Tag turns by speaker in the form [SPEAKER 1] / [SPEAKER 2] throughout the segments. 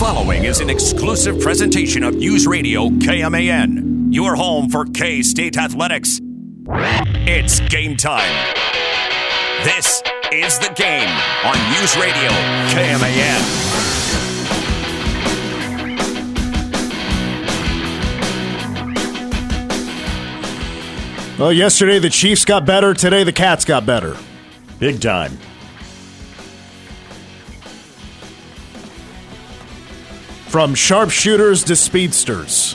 [SPEAKER 1] following is an exclusive presentation of News Radio KMAN, your home for K-State athletics. It's game time. This is The Game on News Radio KMAN.
[SPEAKER 2] Well, yesterday the Chiefs got better. Today the Cats got better.
[SPEAKER 3] Big time.
[SPEAKER 2] From sharpshooters to speedsters.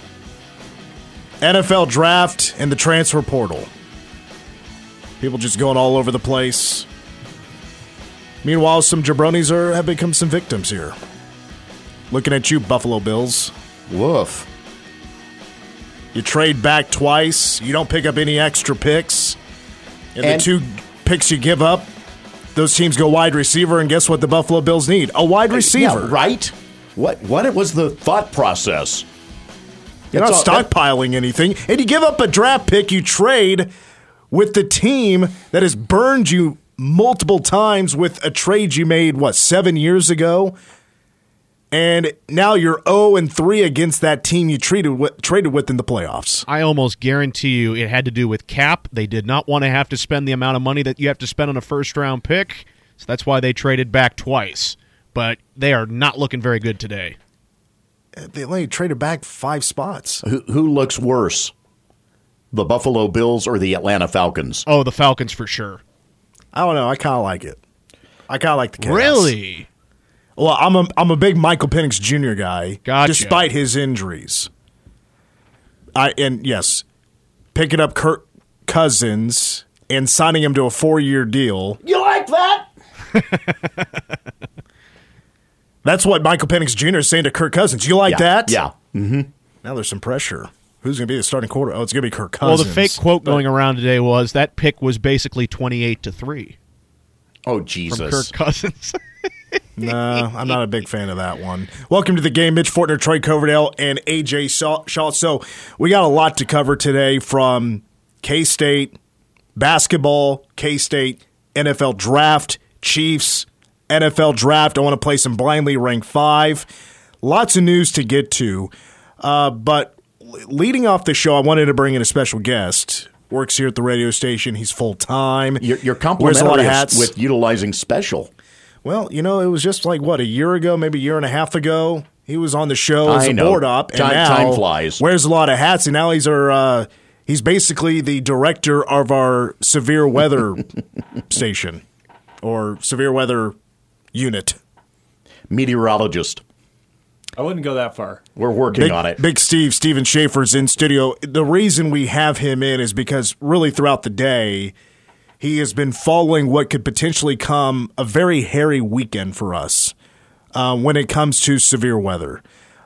[SPEAKER 2] NFL draft and the transfer portal. People just going all over the place. Meanwhile, some jabronis have become some victims here. Looking at you, Buffalo Bills.
[SPEAKER 3] Woof.
[SPEAKER 2] You trade back twice. You don't pick up any extra picks. And the two picks you give up, those teams go wide receiver, and guess what the Buffalo Bills need? A wide receiver.
[SPEAKER 3] Yeah, right? What was the thought process?
[SPEAKER 2] You're not stockpiling anything. And you give up a draft pick, you trade with the team that has burned you multiple times with a trade you made, 7 years ago? And now you're 0-3 against that team you traded with in the playoffs.
[SPEAKER 4] I almost guarantee you it had to do with cap. They did not want to have to spend the amount of money that you have to spend on a first-round pick, so that's why they traded back twice. But they are not looking very good today.
[SPEAKER 2] They only traded back 5 spots.
[SPEAKER 3] Who looks worse, the Buffalo Bills or the Atlanta Falcons?
[SPEAKER 4] Oh, the Falcons for sure.
[SPEAKER 2] I don't know. I kind of like it. I kind of like the chaos.
[SPEAKER 4] Really?
[SPEAKER 2] Well, I'm a big Michael Penix Jr. guy,
[SPEAKER 4] Gotcha.
[SPEAKER 2] Despite his injuries. Yes, picking up Kirk Cousins and signing him to a 4-year deal.
[SPEAKER 3] You like that?
[SPEAKER 2] That's what Michael Penix Jr. is saying to Kirk Cousins. You like that?
[SPEAKER 3] Yeah. Mm-hmm.
[SPEAKER 2] Now there's some pressure. Who's going to be the starting quarterback? Oh, it's going to be Kirk Cousins.
[SPEAKER 4] Well, the fake quote going around today was that pick was basically 28-3.
[SPEAKER 3] Oh, Jesus.
[SPEAKER 4] From Kirk Cousins.
[SPEAKER 2] No, I'm not a big fan of that one. Welcome to the game. Mitch Fortner, Troy Coverdale, and AJ Shaw. So we got a lot to cover today from K-State basketball, K-State NFL draft, Chiefs NFL draft. I want to play some blindly ranked 5. Lots of news to get to. But leading off the show, I wanted to bring in a special guest. Works here at the radio station. He's full-time.
[SPEAKER 3] You're complimentary
[SPEAKER 2] wears a lot of hats.
[SPEAKER 3] With utilizing special.
[SPEAKER 2] Well, it was just like, a year ago, maybe a year and a half ago, he was on the show as a board op. And
[SPEAKER 3] time flies.
[SPEAKER 2] Wears a lot of hats, and now he's basically the director of our severe weather station or severe weather unit.
[SPEAKER 3] Meteorologist.
[SPEAKER 5] I wouldn't go that far.
[SPEAKER 3] We're working on it.
[SPEAKER 2] Big Steven Schaefer's in studio. The reason we have him in is because really throughout the day, he has been following what could potentially come a very hairy weekend for us when it comes to severe weather.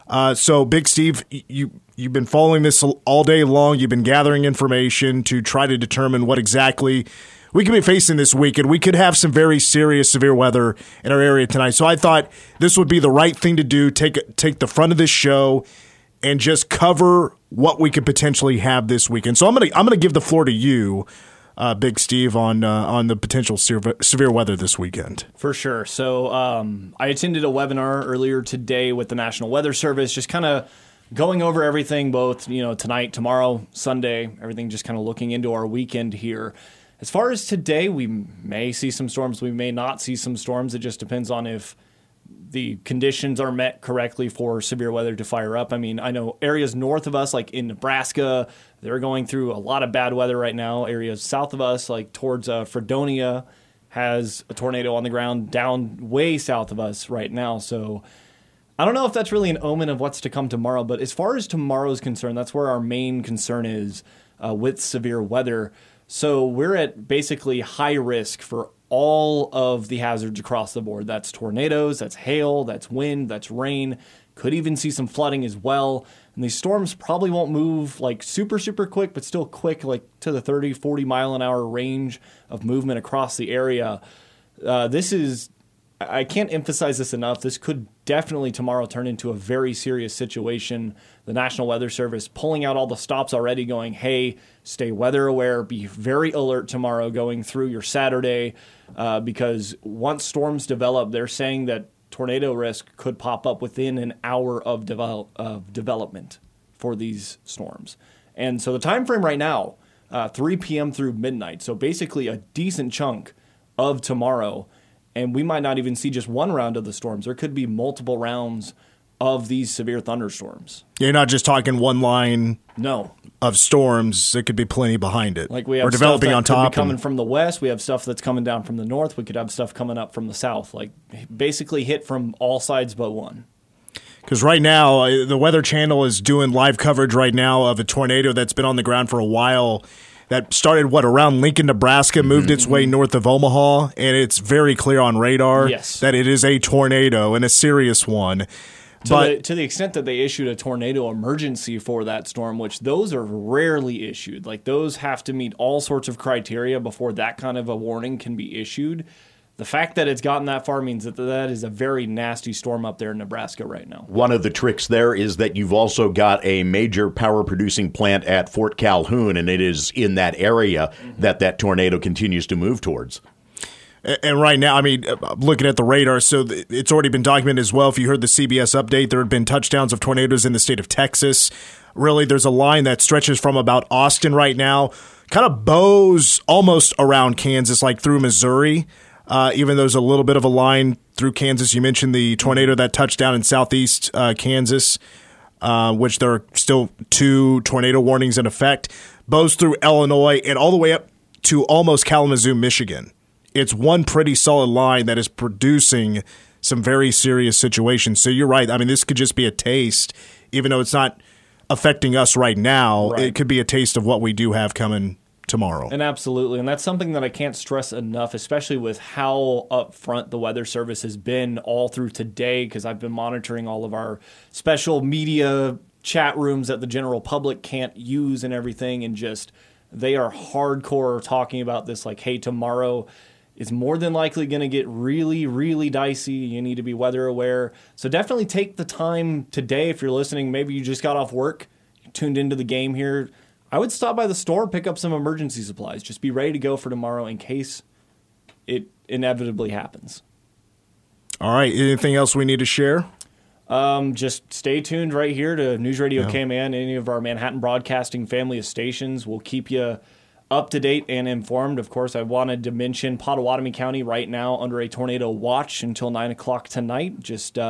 [SPEAKER 2] So, Big Steve, you've been following this all day long. You've been gathering information to try to determine what exactly we could be facing this weekend. We could have some very serious severe weather in our area tonight. So I thought this would be the right thing to do, take the front of this show and just cover what we could potentially have this weekend. So I'm gonna give the floor to you, Big Steve, on the potential severe weather this weekend.
[SPEAKER 5] For sure. So I attended a webinar earlier today with the National Weather Service, just kind of going over everything, both tonight, tomorrow, Sunday, everything, just kind of looking into our weekend here. As far as today, we may see some storms, we may not see some storms. It just depends on if the conditions are met correctly for severe weather to fire up. I mean, I know areas north of us, like in Nebraska, they're going through a lot of bad weather right now. Areas south of us, like towards Fredonia, has a tornado on the ground down way south of us right now. So I don't know if that's really an omen of what's to come tomorrow. But as far as tomorrow's concerned, that's where our main concern is with severe weather. So we're at basically high risk for all of the hazards across the board. That's tornadoes, that's hail, that's wind, that's rain. Could even see some flooding as well. And these storms probably won't move like super, super quick, but still quick, like to the 30, 40 mile an hour range of movement across the area. I can't emphasize this enough. This could definitely tomorrow turn into a very serious situation. The National Weather Service pulling out all the stops already, going, hey, stay weather aware, be very alert tomorrow going through your Saturday, because once storms develop, they're saying that tornado risk could pop up within an hour of development for these storms. And so the time frame right now, 3 p.m. through midnight, so basically a decent chunk of tomorrow, and we might not even see just one round of the storms. There could be multiple rounds of these severe thunderstorms.
[SPEAKER 2] You're not just talking one line
[SPEAKER 5] No.
[SPEAKER 2] of storms. There could be plenty behind it.
[SPEAKER 5] Like we have
[SPEAKER 2] or developing
[SPEAKER 5] stuff that
[SPEAKER 2] on
[SPEAKER 5] could
[SPEAKER 2] top.
[SPEAKER 5] be coming from the west. We have stuff that's coming down from the north. We could have stuff coming up from the south. Like basically hit from all sides but one.
[SPEAKER 2] Because right now, the Weather Channel is doing live coverage right now of a tornado that's been on the ground for a while. That started, around Lincoln, Nebraska, moved its way north of Omaha, and it's very clear on radar that it is a tornado, and a serious one.
[SPEAKER 5] To the extent that they issued a tornado emergency for that storm, which those are rarely issued. Like those have to meet all sorts of criteria before that kind of a warning can be issued. The fact that it's gotten that far means that is a very nasty storm up there in Nebraska right now.
[SPEAKER 3] One of the tricks there is that you've also got a major power-producing plant at Fort Calhoun, and it is in that area that tornado continues to move towards.
[SPEAKER 2] And right now, I mean, looking at the radar, so it's already been documented as well. If you heard the CBS update, there had been touchdowns of tornadoes in the state of Texas. Really, there's a line that stretches from about Austin right now, kind of bows almost around Kansas, like through Missouri. Even though there's a little bit of a line through Kansas. You mentioned the tornado that touched down in southeast Kansas, which there are still 2 tornado warnings in effect. Bows through Illinois and all the way up to almost Kalamazoo, Michigan. It's one pretty solid line that is producing some very serious situations. So you're right. I mean, this could just be a taste, even though it's not affecting us right now. Right. It could be a taste of what we do have coming tomorrow.
[SPEAKER 5] And absolutely. And that's something that I can't stress enough, especially with how upfront the Weather Service has been all through today, because I've been monitoring all of our special media chat rooms that the general public can't use and everything. And just they are hardcore talking about this like, hey, tomorrow is more than likely going to get really, really dicey. You need to be weather aware. So definitely take the time today if you're listening. Maybe you just got off work, you tuned into the game here. I would stop by the store, pick up some emergency supplies. Just be ready to go for tomorrow in case it inevitably happens.
[SPEAKER 2] All right. Anything else we need to share?
[SPEAKER 5] Just stay tuned right here to News Radio KMAN. Any of our Manhattan Broadcasting family of stations will keep you up to date and informed. Of course, I wanted to mention Pottawatomie County right now under a tornado watch until 9 o'clock tonight. Just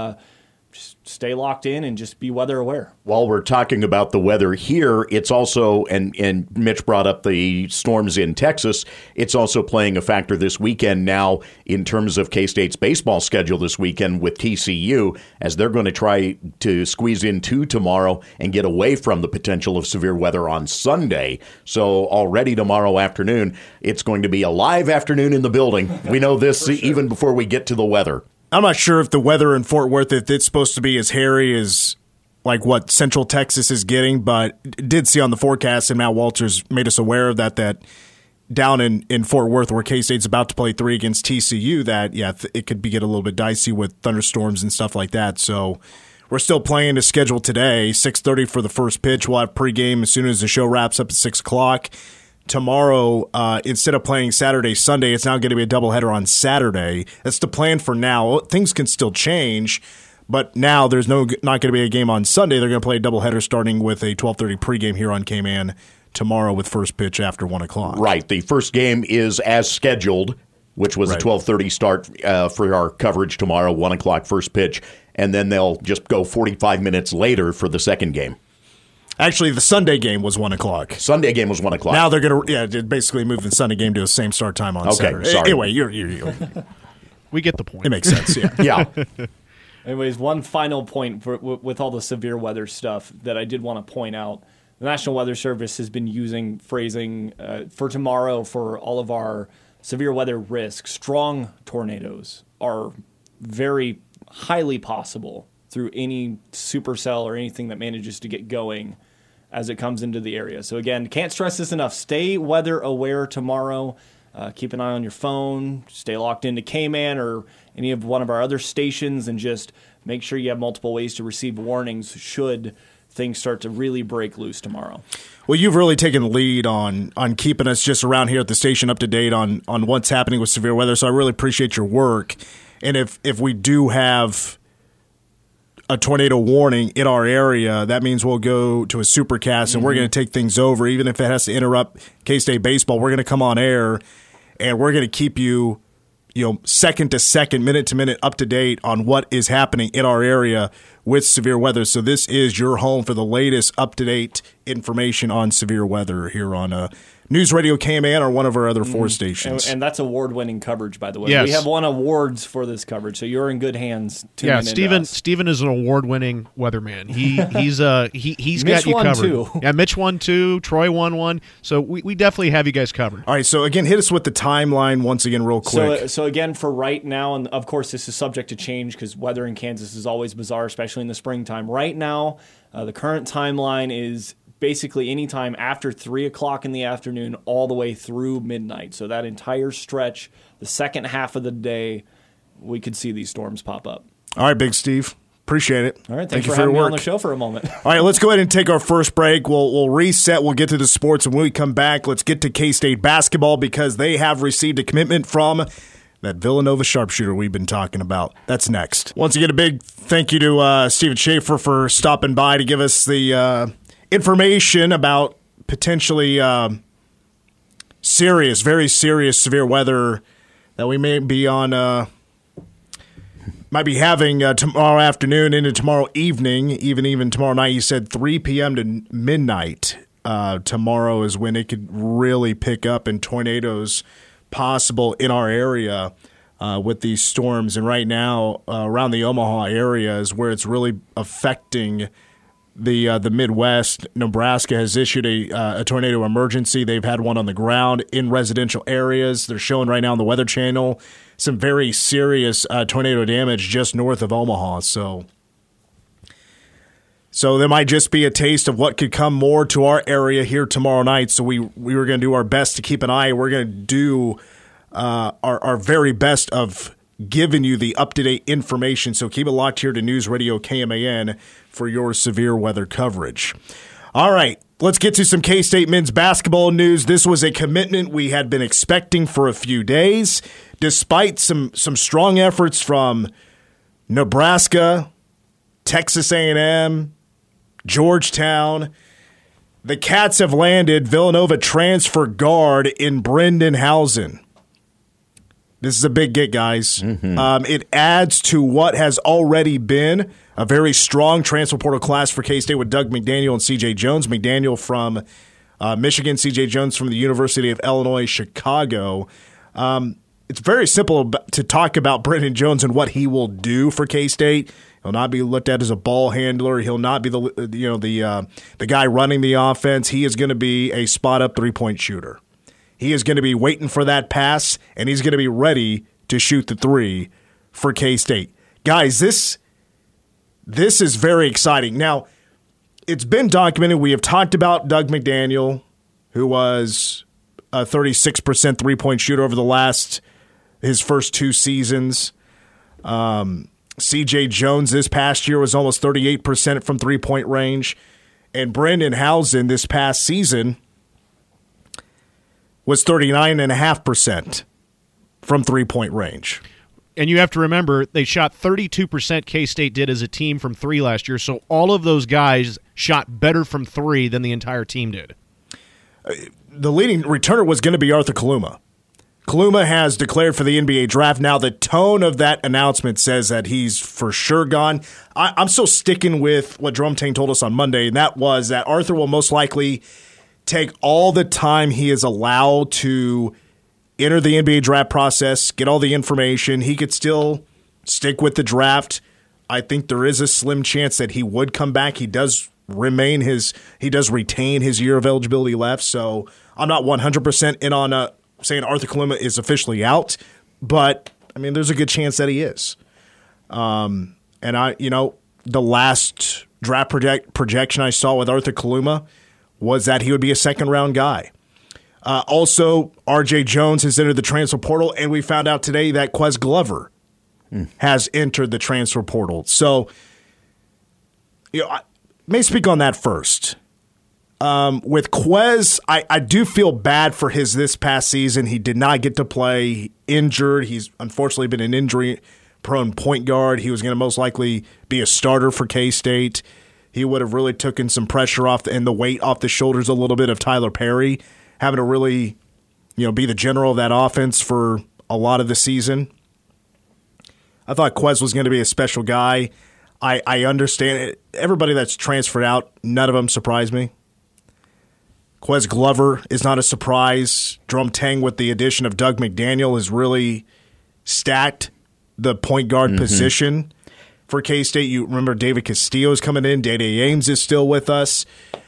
[SPEAKER 5] stay locked in and just be weather aware.
[SPEAKER 3] While we're talking about the weather here, it's also, and Mitch brought up the storms in Texas, it's also playing a factor this weekend now in terms of K-State's baseball schedule this weekend with TCU, as they're going to try to squeeze in 2 tomorrow and get away from the potential of severe weather on Sunday. So already tomorrow afternoon, it's going to be a live afternoon in the building. We know this even before we get to the weather.
[SPEAKER 2] I'm not sure if the weather in Fort Worth, if it's supposed to be as hairy as like what Central Texas is getting, but did see on the forecast, and Matt Walters made us aware of that down in Fort Worth, where K-State's about to play 3 against TCU, that, it could get a little bit dicey with thunderstorms and stuff like that. So we're still playing to schedule today, 6:30 for the first pitch. We'll have pregame as soon as the show wraps up at 6 o'clock. Tomorrow, instead of playing Saturday, Sunday, it's now going to be a doubleheader on Saturday. That's the plan for now. Things can still change, but now there's not going to be a game on Sunday. They're going to play a doubleheader starting with a 12:30 pregame here on K-Man tomorrow with first pitch after 1 o'clock.
[SPEAKER 3] Right. The first game is as scheduled, which was a 12:30 start for our coverage tomorrow, 1 o'clock first pitch, and then they'll just go 45 minutes later for the second game.
[SPEAKER 2] Actually, the Sunday game was 1 o'clock.
[SPEAKER 3] Sunday game was 1 o'clock.
[SPEAKER 2] Now they're going to basically move the Sunday game to the same start time on Saturday.
[SPEAKER 3] Sorry.
[SPEAKER 2] Anyway, you're
[SPEAKER 4] we get the point.
[SPEAKER 2] It makes sense,
[SPEAKER 3] Yeah.
[SPEAKER 5] Anyways, one final point with all the severe weather stuff that I did want to point out. The National Weather Service has been using phrasing for tomorrow for all of our severe weather risks. Strong tornadoes are very highly possible through any supercell or anything that manages to get going as it comes into the area. So again, can't stress this enough. Stay weather aware tomorrow. Keep an eye on your phone. Stay locked into K-Man or any of one of our other stations, and just make sure you have multiple ways to receive warnings should things start to really break loose tomorrow.
[SPEAKER 2] Well, you've really taken the lead on keeping us just around here at the station up to date on what's happening with severe weather, so I really appreciate your work. And if we do have a tornado warning in our area, that means we'll go to a supercast and we're going to take things over. Even if it has to interrupt K-State baseball, we're going to come on air and we're going to keep you, second to second, minute to minute, up to date on what is happening in our area with severe weather. So this is your home for the latest up to date information on severe weather here on News Radio KMAN or one of our other 4 stations.
[SPEAKER 5] And that's award-winning coverage, by the way.
[SPEAKER 4] Yes.
[SPEAKER 5] We have won awards for this coverage, so you're in good hands.
[SPEAKER 4] Steven is an award-winning weatherman. He's got you
[SPEAKER 5] won
[SPEAKER 4] covered.
[SPEAKER 5] too.
[SPEAKER 4] Yeah, Mitch won 2, Troy won 1. So we definitely have you guys covered.
[SPEAKER 2] All right, so again, hit us with the timeline once again real quick.
[SPEAKER 5] So again, for right now, and of course this is subject to change because weather in Kansas is always bizarre, especially in the springtime. Right now, the current timeline is basically any time after 3 o'clock in the afternoon all the way through midnight. So that entire stretch, the second half of the day, we could see these storms pop up.
[SPEAKER 2] All right, Big Steve. Appreciate it.
[SPEAKER 5] All right,
[SPEAKER 2] Thank
[SPEAKER 5] thanks
[SPEAKER 2] you
[SPEAKER 5] for
[SPEAKER 2] for
[SPEAKER 5] having
[SPEAKER 2] your
[SPEAKER 5] me on
[SPEAKER 2] work.
[SPEAKER 5] the show for a moment.
[SPEAKER 2] All right, let's go ahead and take our first break. We'll reset. We'll get to the sports, and when we come back, let's get to K-State basketball because they have received a commitment from that Villanova sharpshooter we've been talking about. That's next. Once again, a big thank you to Steven Schaefer for stopping by to give us the information about potentially serious, very serious, severe weather that we may be on. Might be having tomorrow afternoon into tomorrow evening, even tomorrow night. You said 3 p.m. to midnight. Tomorrow is when it could really pick up and tornadoes possible in our area with these storms. And right now, around the Omaha area is where it's really affecting the Midwest. Nebraska has issued a tornado emergency. They've had one on the ground in residential areas. They're showing right now on the Weather Channel some very serious tornado damage just north of Omaha. So there might just be a taste of what could come more to our area here tomorrow night. So we were going to do our best to keep an eye. We're going to do our very best of giving you the up-to-date information. So keep it locked here to News Radio KMAN for your severe weather coverage. All right, let's get to some K-State men's basketball news. This was a commitment we had been expecting for a few days, despite some strong efforts from Nebraska, Texas A&M, Georgetown. The Cats have landed Villanova transfer guard in Brendan Housen. This is a big get, guys. It adds to what has already been a very strong transfer portal class for K-State with Doug McDaniel and C.J. Jones. McDaniel from Michigan, C.J. Jones from the University of Illinois, Chicago. It's very simple to talk about Brendan Jones and what he will do for K-State. He'll not be looked at as a ball handler. He'll not be the guy running the offense. He is going to be a spot-up three-point shooter. He is going to be waiting for that pass, and he's going to be ready to shoot the three for K-State. Guys, this is very exciting. Now, it's been documented. We have talked about Doug McDaniel, who was a 36% three-point shooter over his first 2 seasons. C.J. Jones this past year was almost 38% from three-point range. And Brendan Housen this past season was 39.5% from three-point range.
[SPEAKER 4] And you have to remember, they shot 32% K-State did as a team from 3 last year, so all of those guys shot better from 3 than the entire team did.
[SPEAKER 2] The leading returner was going to be Arthur Kaluma. Kaluma has declared for the NBA draft. Now, the tone of that announcement says that he's for sure gone. I'm still sticking with what Jerome Tang told us on Monday, and that was that Arthur will most likely take all the time he is allowed to enter the NBA draft process, get all the information. He could still stick with the draft. I think there is a slim chance that he would come back. He does retain his year of eligibility left. So I'm not 100% in on saying Arthur Kaluma is officially out, but I mean, there's a good chance that he is. And the last draft projection I saw with Arthur Kaluma was that he would be a second-round guy. Also, R.J. Jones has entered the transfer portal, and we found out today that Quez Glover has entered the transfer portal. So, I may speak on that first. With Quez, I do feel bad for this past season. He did not get to play, injured. He's unfortunately been an injury prone point guard. He was going to most likely be a starter for K-State. He would have really taken some pressure off and the weight off the shoulders a little bit of Tyler Perry, having to really, be the general of that offense for a lot of the season. I thought Quez was going to be a special guy. I understand it. Everybody that's transferred out, none of them surprised me. Quez Glover is not a surprise. Drum Tang with the addition of Doug McDaniel has really stacked the point guard position for K-State. You remember David Castillo is coming in. Dede Ames is still with us.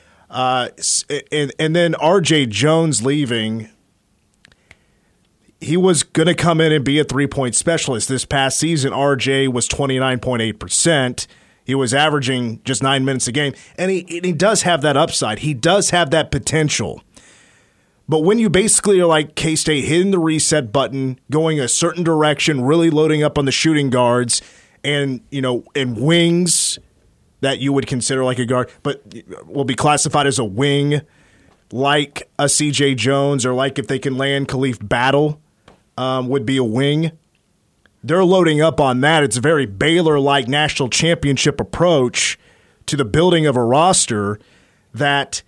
[SPEAKER 2] And then R.J. Jones leaving. He was going to come in and be a three-point specialist. This past season, R.J. was 29.8%. He was averaging just 9 minutes a game. And he does have that upside. He does have that potential. But when you basically are like K-State hitting the reset button, going a certain direction, really loading up on the shooting guards, and wings that you would consider like a guard, but will be classified as a wing, like a C.J. Jones, or like if they can land Khalif Battle, would be a wing. They're loading up on that. It's a very Baylor-like national championship approach to the building of a roster that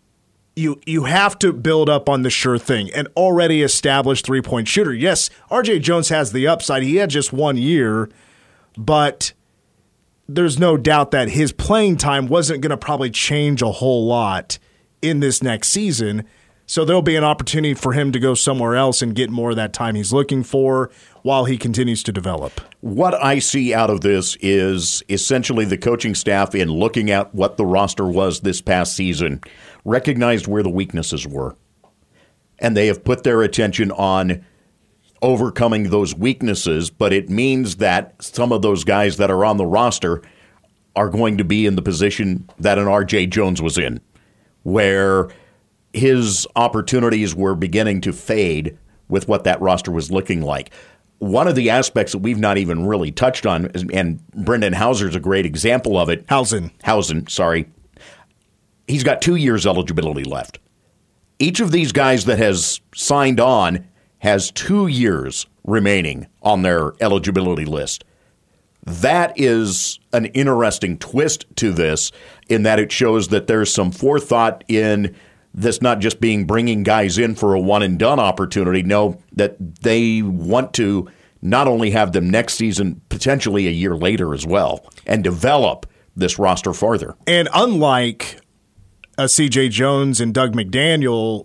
[SPEAKER 2] you have to build up on the sure thing, an already established three-point shooter. Yes, R.J. Jones has the upside. He had just 1 year, but there's no doubt that his playing time wasn't going to probably change a whole lot in this next season. So there'll be an opportunity for him to go somewhere else and get more of that time he's looking for while he continues to develop.
[SPEAKER 3] What I see out of this is essentially the coaching staff, in looking at what the roster was this past season, recognized where the weaknesses were. And they have put their attention on overcoming those weaknesses, but it means that some of those guys that are on the roster are going to be in the position that an R.J. Jones was in, where his opportunities were beginning to fade with what that roster was looking like. One of the aspects that we've not even really touched on, and Brendan Hauser's a great example of it. Hausen, sorry. He's got 2 years eligibility left. Each of these guys that has signed on has 2 years remaining on their eligibility list. That is an interesting twist to this, in that it shows that there's some forethought in this not just being bringing guys in for a one-and-done opportunity. No, that they want to not only have them next season, potentially a year later as well, and develop this roster further.
[SPEAKER 2] And unlike C.J. Jones and Doug McDaniel,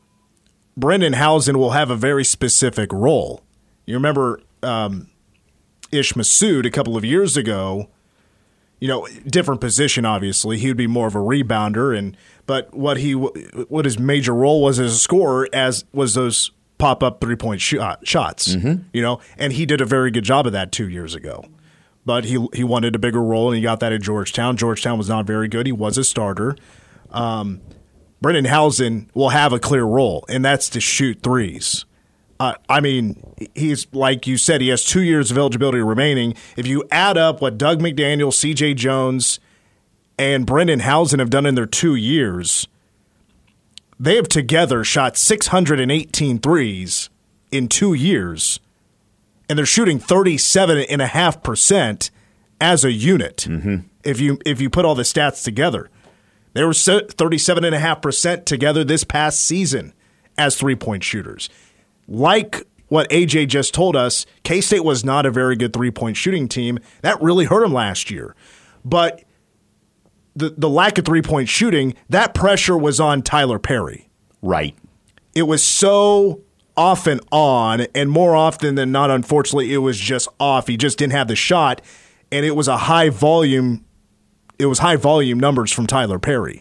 [SPEAKER 2] Brendan Hausen will have a very specific role. You remember Ish Massoud a couple of years ago, different position, obviously. He would be more of a rebounder, but what his major role was as a scorer was those pop-up three-point shots, and he did a very good job of that 2 years ago. But he wanted a bigger role, and he got that at Georgetown. Georgetown was not very good. He was a starter. Brendan Hausen will have a clear role, and that's to shoot threes. He's, like you said, he has 2 years of eligibility remaining. If you add up what Doug McDaniel, C.J. Jones, and Brendan Hausen have done in their 2 years, they have together shot 618 threes in 2 years, and they're shooting 37.5% as a unit. If you put all the stats together. They were 37.5% together this past season as three-point shooters. Like what AJ just told us, K-State was not a very good three-point shooting team. That really hurt them last year. But the lack of three-point shooting, that pressure was on Tyler Perry.
[SPEAKER 3] Right.
[SPEAKER 2] It was so off and on, and more often than not, unfortunately, it was just off. He just didn't have the shot, and it was a high volume. It was high volume numbers from Tyler Perry.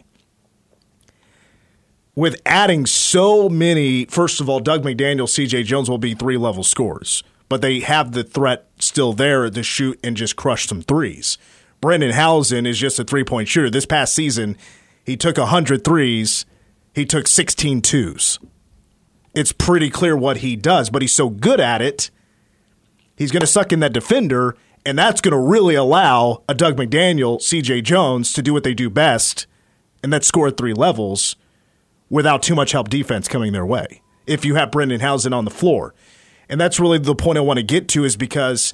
[SPEAKER 2] With adding so many, first of all, Doug McDaniel, C.J. Jones will be three-level scorers, but they have the threat still there to shoot and just crush some threes. Brendan Hausen is just a three-point shooter. This past season, he took 100 threes. He took 16 twos. It's pretty clear what he does, but he's so good at it, he's going to suck in that defender, and that's going to really allow a Doug McDaniel, C.J. Jones to do what they do best, and that's score at three levels without too much help defense coming their way, if you have Brendan Hausen on the floor. And that's really the point I want to get to, is because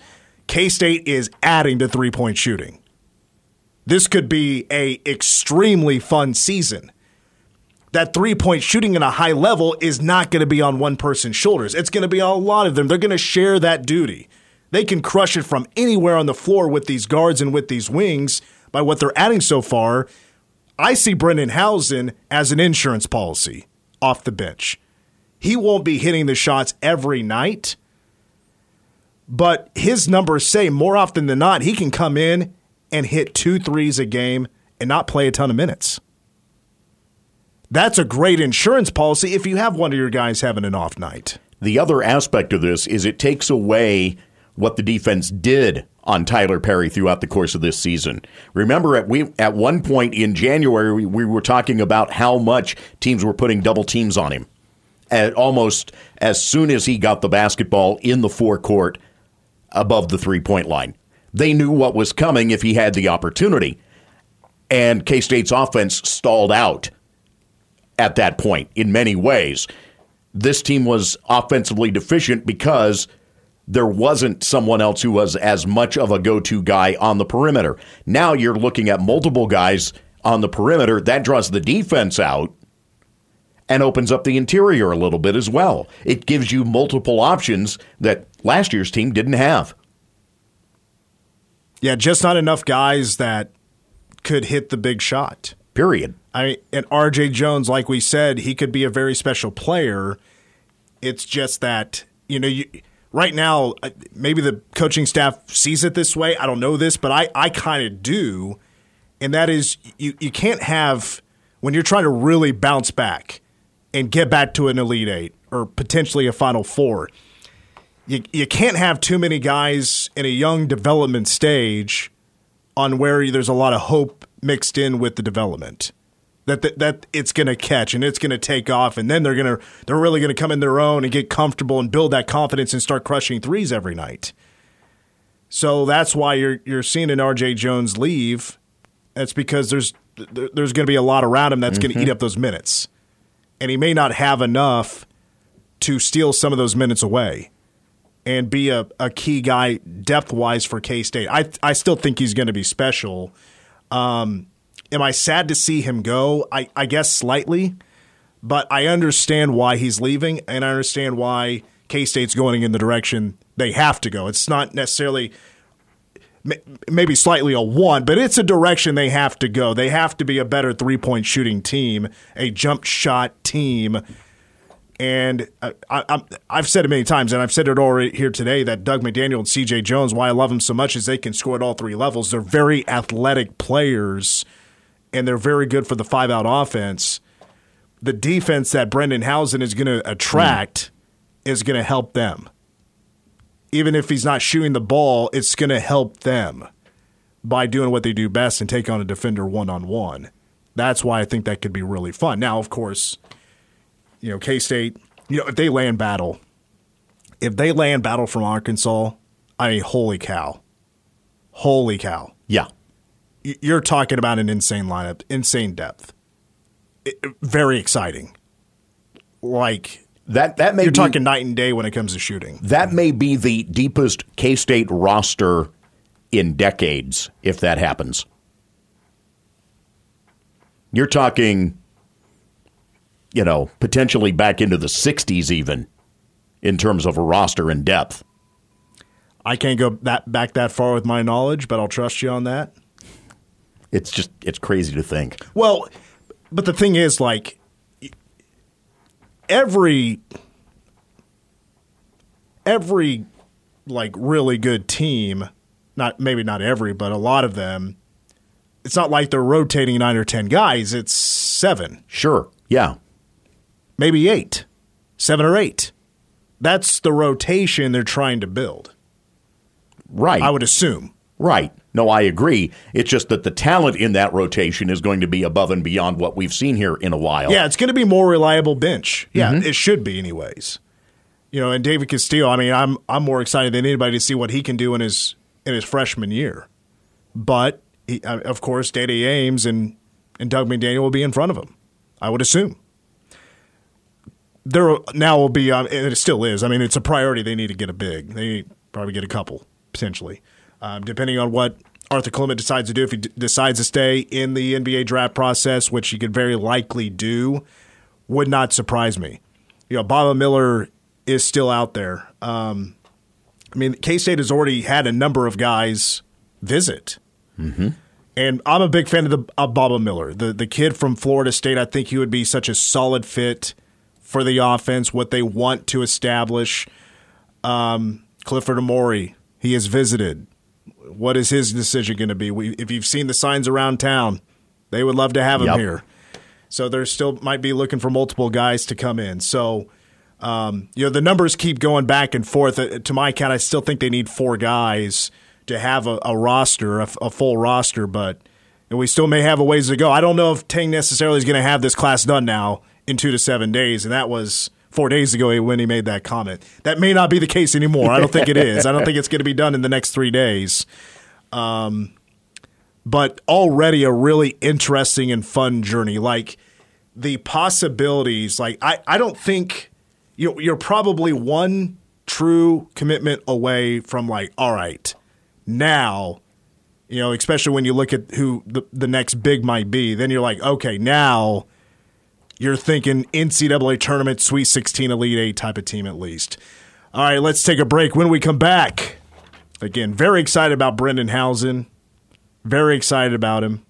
[SPEAKER 2] K-State is adding to three-point shooting. This could be a extremely fun season. That three-point shooting at a high level is not going to be on one person's shoulders. It's going to be on a lot of them. They're going to share that duty. They can crush it from anywhere on the floor with these guards and with these wings by what they're adding so far. I see Brendan Housen as an insurance policy off the bench. He won't be hitting the shots every night, but his numbers say more often than not he can come in and hit 2 threes a game and not play a ton of minutes. That's a great insurance policy if you have one of your guys having an off night.
[SPEAKER 3] The other aspect of this is it takes away what the defense did on Tyler Perry throughout the course of this season. Remember, at one point in January, we were talking about how much teams were putting double teams on him. Almost as soon as he got the basketball in the forecourt above the three-point line. They knew what was coming if he had the opportunity. And K-State's offense stalled out at that point in many ways. This team was offensively deficient because there wasn't someone else who was as much of a go-to guy on the perimeter. Now you're looking at multiple guys on the perimeter. That draws the defense out and opens up the interior a little bit as well. It gives you multiple options that last year's team didn't have.
[SPEAKER 2] Yeah, just not enough guys that could hit the big shot.
[SPEAKER 3] Period.
[SPEAKER 2] And R.J. Jones, like we said, he could be a very special player. It's just that, right now, maybe the coaching staff sees it this way. I don't know this, but I kind of do. And that is, you can't have, when you're trying to really bounce back and get back to an Elite Eight or potentially a Final Four, you can't have too many guys in a young development stage on where there's a lot of hope mixed in with the development. That it's going to catch and it's going to take off, and then they're really going to come in their own and get comfortable and build that confidence and start crushing threes every night. So that's why you're seeing an R.J. Jones leave. That's because there's going to be a lot around him that's going to eat up those minutes, and he may not have enough to steal some of those minutes away and be a key guy depth-wise for K-State. I still think he's going to be special. Am I sad to see him go? I guess slightly, but I understand why he's leaving, and I understand why K-State's going in the direction they have to go. It's not necessarily maybe slightly a one, but it's a direction they have to go. They have to be a better three-point shooting team, a jump shot team. And I've said it many times, and I've said it already here today, that Doug McDaniel and C.J. Jones, why I love them so much is they can score at all three levels. They're very athletic players, and they're very good for the five-out offense. The defense that Brendan Housen is going to attract is going to help them. Even if he's not shooting the ball, it's going to help them by doing what they do best and take on a defender one-on-one. That's why I think that could be really fun. Now, of course, K-State, if they land battle from Arkansas, holy cow. Holy cow.
[SPEAKER 3] Yeah.
[SPEAKER 2] You're talking about an insane lineup, insane depth. Very exciting.
[SPEAKER 3] That may
[SPEAKER 2] you're talking night and day when it comes to shooting.
[SPEAKER 3] That may be the deepest K-State roster in decades if that happens. You're talking, potentially back into the 60s even in terms of a roster and depth.
[SPEAKER 2] I can't go back that far with my knowledge, but I'll trust you on that.
[SPEAKER 3] It's crazy to think.
[SPEAKER 2] Well, but the thing is, every really good team, maybe not every, but a lot of them, it's not like they're rotating 9 or 10 guys. It's 7.
[SPEAKER 3] Sure. Yeah.
[SPEAKER 2] Maybe 8. 7 or 8. That's the rotation they're trying to build.
[SPEAKER 3] Right.
[SPEAKER 2] I would assume.
[SPEAKER 3] Right. No, I agree. It's just that the talent in that rotation is going to be above and beyond what we've seen here in a while.
[SPEAKER 2] Yeah, it's going to be more reliable bench. Yeah, It should be anyways. And David Castillo, I'm more excited than anybody to see what he can do in his freshman year. But, of course, Dede Ames and Doug McDaniel will be in front of him, I would assume. There now will be, and it still is, it's a priority they need to get a big. They need probably get a couple. potentially, depending on what Arthur Clement decides to do. If he decides to stay in the NBA draft process, which he could very likely do, would not surprise me. Baba Miller is still out there. K-State has already had a number of guys visit.
[SPEAKER 3] Mm-hmm.
[SPEAKER 2] And I'm a big fan of Baba Miller. The kid from Florida State, I think he would be such a solid fit for the offense, what they want to establish. Clifford Amori, he has visited. What is his decision going to be? If you've seen the signs around town, they would love to have him here. So there still might be looking for multiple guys to come in. So, the numbers keep going back and forth. To my count, I still think they need 4 guys to have a roster, a full roster, but we still may have a ways to go. I don't know if Tang necessarily is going to have this class done now in 2 to 7 days, and that was 4 days ago when he made that comment. That may not be the case anymore. I don't think it is. I don't think it's going to be done in the next 3 days. But already a really interesting and fun journey. Like, the possibilities, I don't think you're probably one true commitment away from all right, now, especially when you look at who the next big might be, then you're like, okay, now you're thinking NCAA tournament, Sweet 16, Elite 8 type of team at least. All right, let's take a break. When we come back, again, very excited about Brendan Housen. Very excited about him.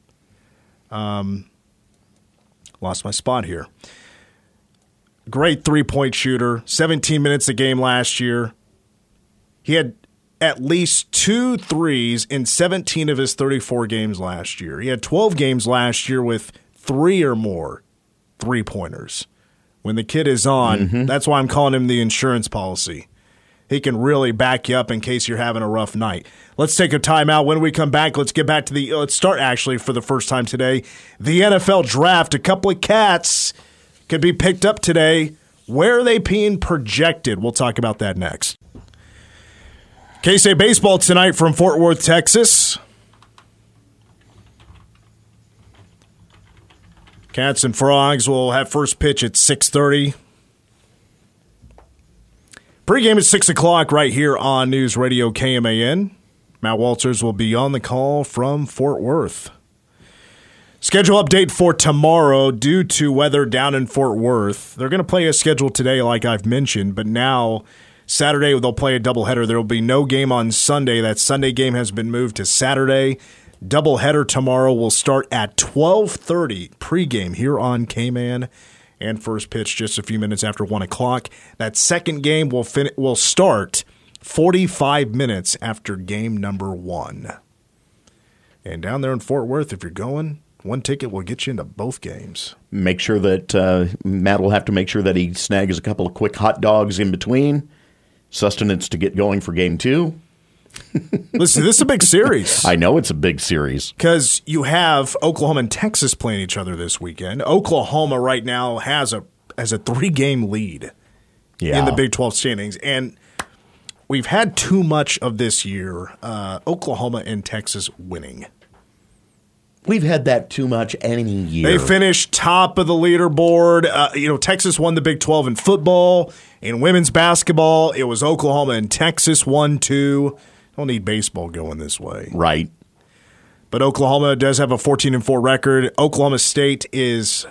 [SPEAKER 2] Lost my spot here. Great three-point shooter, 17 minutes a game last year. He had at least 2 threes in 17 of his 34 games last year. He had 12 games last year with 3 or more three-pointers. When the kid is on, that's why I'm calling him the insurance policy. He can really back you up in case you're having a rough night. Let's take a timeout. When we come back, let's get back to let's start actually for the first time today, the NFL draft. A couple of cats could be picked up today. Where are they being projected? We'll talk about that next. K-State baseball tonight from Fort Worth, Texas. Cats and Frogs will have first pitch at 6:30. Pre-game at 6 o'clock right here on News Radio KMAN. Matt Walters will be on the call from Fort Worth. Schedule update for tomorrow due to weather down in Fort Worth. They're going to play a schedule today like I've mentioned, but now Saturday they'll play a doubleheader. There will be no game on Sunday. That Sunday game has been moved to Saturday. Doubleheader tomorrow will start at 12:30 pregame here on K-Man, and first pitch just a few minutes after 1 o'clock. That second game will start 45 minutes after game number 1. And down there in Fort Worth, if you're going, 1 ticket will get you into both games.
[SPEAKER 3] Make sure that Matt will have to make sure that he snags a couple of quick hot dogs in between. Sustenance to get going for game 2.
[SPEAKER 2] Listen, this is a big series.
[SPEAKER 3] I know it's a big series.
[SPEAKER 2] Because you have Oklahoma and Texas playing each other this weekend. Oklahoma right now has a 3-game lead in the Big 12 standings. And we've had too much of this year, Oklahoma and Texas winning.
[SPEAKER 3] We've had that too much any year.
[SPEAKER 2] They finished top of the leaderboard. Texas won the Big 12 in football. In women's basketball, it was Oklahoma and Texas 1-2. Don't need baseball going this way.
[SPEAKER 3] Right.
[SPEAKER 2] But Oklahoma does have a 14-4 record. Oklahoma State is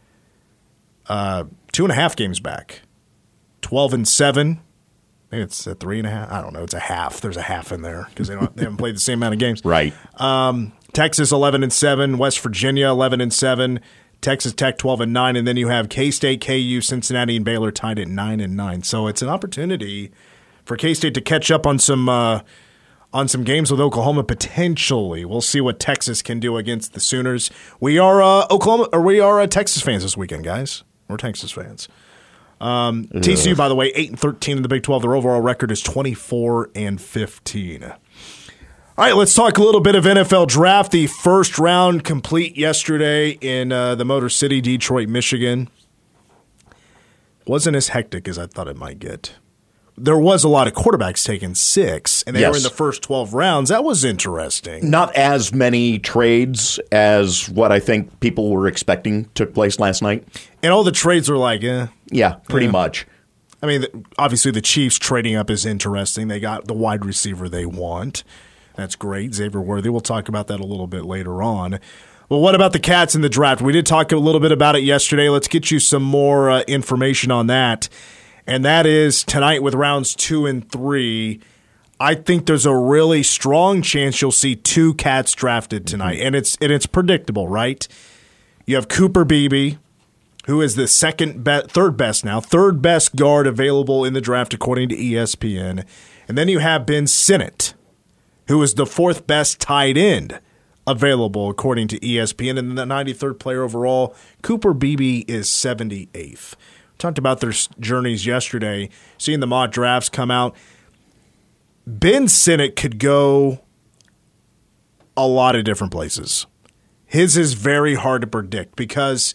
[SPEAKER 2] 2.5 games back. 12-7. Maybe it's a 3.5. I don't know. It's a half. There's a half in there because they haven't played the same amount of games.
[SPEAKER 3] Right.
[SPEAKER 2] Texas 11-7. West Virginia 11-7. Texas Tech 12-9, and then you have K-State, KU, Cincinnati, and Baylor tied at 9-9. So it's an opportunity for K-State to catch up on some games with Oklahoma potentially. We'll see what Texas can do against the Sooners. We are Texas fans this weekend, guys. We're Texas fans. TCU, by the way, 8-13 in the Big 12. Their overall record is 24-15. All right, let's talk a little bit of NFL draft. The first round complete yesterday in the Motor City, Detroit, Michigan. Wasn't as hectic as I thought it might get. There was a lot of quarterbacks taken 6, and they were in the first 12 rounds. That was interesting.
[SPEAKER 3] Not as many trades as what I think people were expecting took place last night.
[SPEAKER 2] And all the trades were like,
[SPEAKER 3] Yeah, pretty much.
[SPEAKER 2] I mean, obviously the Chiefs trading up is interesting. They got the wide receiver they want. That's great. Xavier Worthy. We'll talk about that a little bit later on. Well, what about the Cats in the draft? We did talk a little bit about it yesterday. Let's get you some more information on that. And that is tonight with rounds 2 and 3. I think there's a really strong chance you'll see 2 Cats drafted tonight. And it's predictable, right? You have Cooper Beebe, who is the third best guard available in the draft according to ESPN. And then you have Ben Sinnott, who is the 4th best tight end available according to ESPN, and the 93rd player overall. Cooper Beebe is 78th. We talked about their journeys yesterday, seeing the mock drafts come out. Ben Sinnott could go a lot of different places. His is very hard to predict because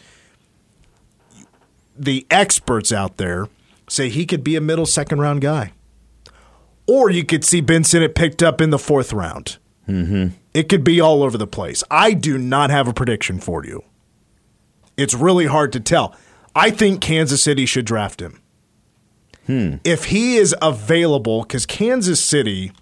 [SPEAKER 2] the experts out there say he could be a middle second-round guy. Or you could see Ben Sinnott picked up in the 4th round. Mm-hmm. It could be all over the place. I do not have a prediction for you. It's really hard to tell. I think Kansas City should draft him. If he is available, because Kansas City,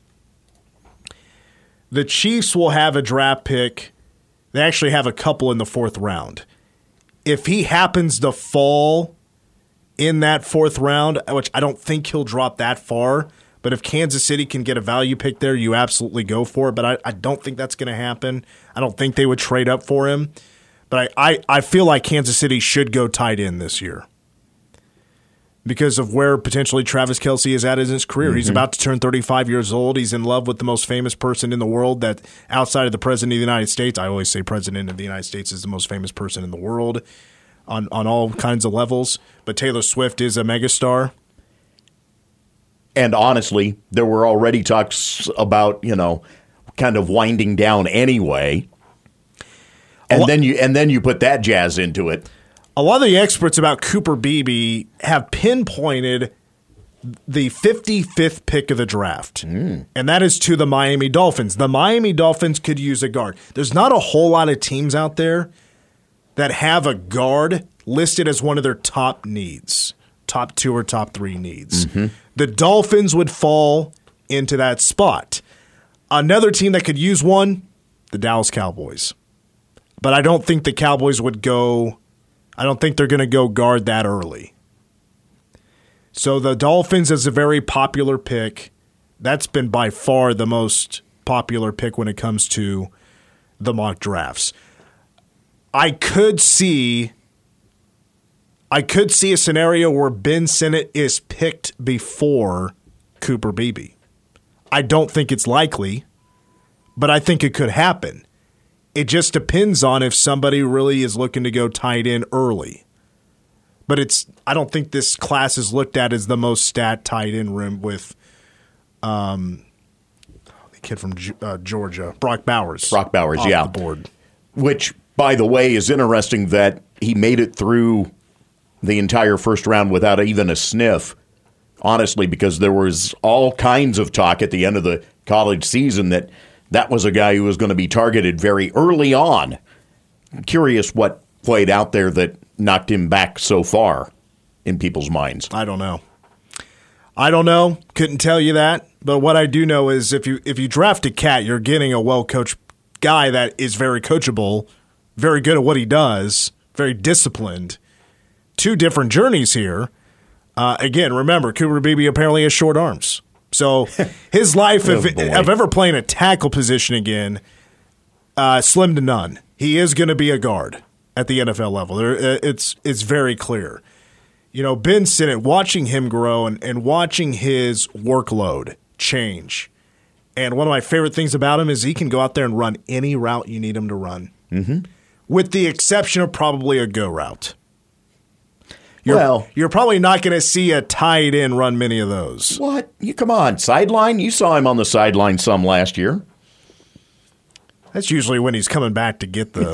[SPEAKER 2] the Chiefs will have a draft pick. They actually have a couple in the 4th round. If he happens to fall in that 4th round, which I don't think he'll drop that far, but if Kansas City can get a value pick there, you absolutely go for it. But I don't think that's going to happen. I don't think they would trade up for him. But I feel like Kansas City should go tight end this year because of where potentially Travis Kelce is at in his career. Mm-hmm. He's about to turn 35 years old. He's in love with the most famous person in the world that outside of the President of the United States. I always say President of the United States is the most famous person in the world on all kinds of levels. But Taylor Swift is a megastar.
[SPEAKER 3] And honestly, there were already talks about, kind of winding down anyway. And then you put that jazz into it.
[SPEAKER 2] A lot of the experts about Cooper Beebe have pinpointed the 55th pick of the draft, and that is to the Miami Dolphins. The Miami Dolphins could use a guard. There's not a whole lot of teams out there that have a guard listed as one of their top needs, top 2 or top 3 needs. Mm-hmm. The Dolphins would fall into that spot. Another team that could use one, the Dallas Cowboys. But I don't think the Cowboys would go – I don't think they're going to go guard that early. So the Dolphins is a very popular pick. That's been by far the most popular pick when it comes to the mock drafts. I could see a scenario where Ben Sinnott is picked before Cooper Beebe. I don't think it's likely, but I think it could happen. It just depends on if somebody really is looking to go tight end early. But I don't think this class is looked at as the most stat tight end room with the kid from Georgia, Brock Bowers.
[SPEAKER 3] Brock Bowers,
[SPEAKER 2] off
[SPEAKER 3] yeah.
[SPEAKER 2] the board.
[SPEAKER 3] Which, by the way, is interesting that he made it through the entire first round without even a sniff, honestly, because there was all kinds of talk at the end of the college season that was a guy who was going to be targeted very early on. I'm curious what played out there that knocked him back so far in people's minds.
[SPEAKER 2] I don't know. Couldn't tell you that. But what I do know is if you draft a cat, you're getting a well-coached guy that is very coachable, very good at what he does, very disciplined. 2 different journeys here. Again, remember, Cooper Beebe apparently has short arms. So his life of ever playing a tackle position again, slim to none. He is going to be a guard at the NFL level. It's very clear. Ben Sinnott, watching him grow and watching his workload change. And one of my favorite things about him is he can go out there and run any route you need him to run, with the exception of probably a go route. You're probably not going to see a tight end run many of those.
[SPEAKER 3] What? Come on, sideline? You saw him on the sideline some last year.
[SPEAKER 2] That's usually when he's coming back to get the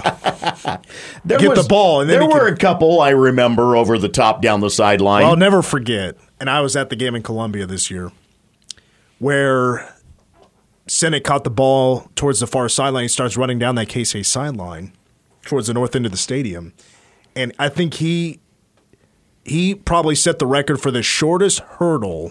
[SPEAKER 2] the ball. And then
[SPEAKER 3] there were a couple I remember over the top down the sideline.
[SPEAKER 2] Well, I'll never forget, and I was at the game in Columbia this year, where Sinnott caught the ball towards the far sideline. He starts running down that Casey sideline towards the north end of the stadium. And I think he he probably set the record for the shortest hurdling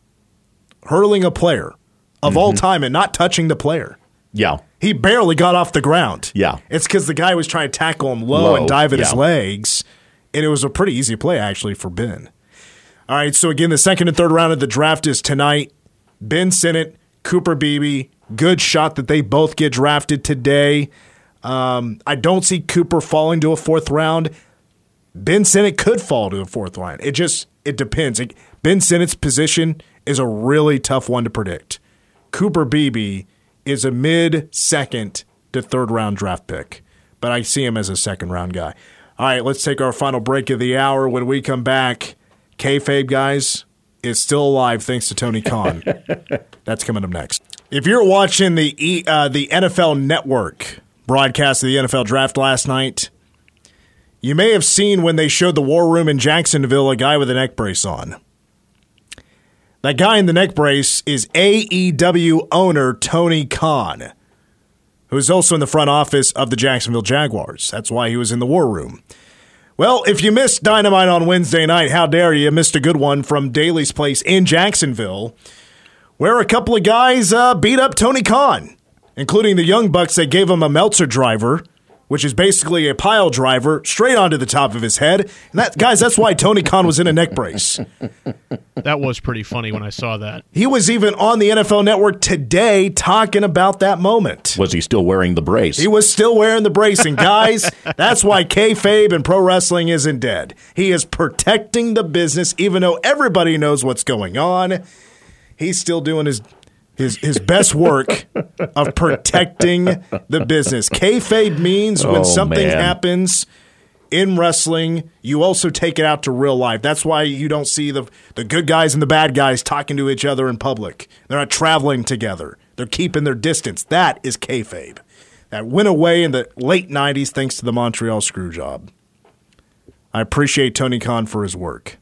[SPEAKER 2] a player of all time and not touching the player.
[SPEAKER 3] Yeah.
[SPEAKER 2] He barely got off the ground.
[SPEAKER 3] Yeah.
[SPEAKER 2] It's because the guy was trying to tackle him low and dive at his
[SPEAKER 3] yeah.
[SPEAKER 2] legs, and it was a pretty easy play, actually, for Ben. All right, so again, the second and third round of the draft is tonight. Ben Sinnott, Cooper Beebe, good shot that they both get drafted today. I don't see Cooper falling to a fourth round. Ben Sinnott could fall to a fourth round. It depends. Ben Sinnott's position is a really tough one to predict. Cooper Beebe is a mid-second to third-round draft pick, but I see him as a second-round guy. All right, let's take our final break of the hour. When we come back, kayfabe, guys, is still alive thanks to Tony Khan. That's coming up next. If you're watching the NFL Network broadcast of the NFL Draft last night, you may have seen when they showed the War Room in Jacksonville a guy with a neck brace on. That guy in the neck brace is AEW owner Tony Khan, who is also in the front office of the Jacksonville Jaguars. That's why he was in the War Room. Well, if you missed Dynamite on Wednesday night, how dare you? Missed a good one from Daly's Place in Jacksonville, where a couple of guys beat up Tony Khan, including the Young Bucks that gave him a Meltzer driver, which is basically a pile driver straight onto the top of his head. And that's why Tony Khan was in a neck brace.
[SPEAKER 4] That was pretty funny when I saw that.
[SPEAKER 2] He was even on the NFL Network today talking about that moment.
[SPEAKER 3] Was he still wearing the brace?
[SPEAKER 2] He was still wearing the brace. And guys, that's why kayfabe and pro wrestling isn't dead. He is protecting the business, even though everybody knows what's going on. He's still doing his best work of protecting the business. Kayfabe means when something happens in wrestling, you also take it out to real life. That's why you don't see the good guys and the bad guys talking to each other in public. They're not traveling together. They're keeping their distance. That is kayfabe. That went away in the late 90s thanks to the Montreal Screwjob. I appreciate Tony Khan for his work.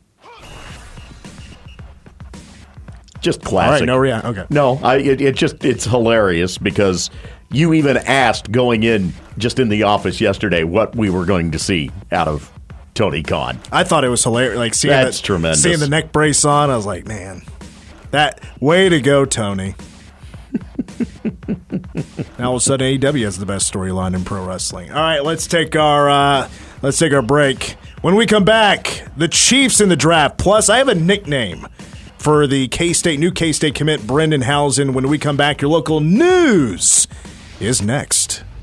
[SPEAKER 3] Just classic.
[SPEAKER 2] All right, okay.
[SPEAKER 3] No, it's hilarious because you even asked going in just in the office yesterday what we were going to see out of Tony Khan.
[SPEAKER 2] I thought it was hilarious. Like
[SPEAKER 3] That's tremendous.
[SPEAKER 2] Seeing the neck brace on, I was like, man, that way to go, Tony. Now all of a sudden, AEW has the best storyline in pro wrestling. All right, let's take our break. When we come back, the Chiefs in the draft. Plus, I have a nickname for the new K-State commit, Brendan Housen. When we come back, your local news is next.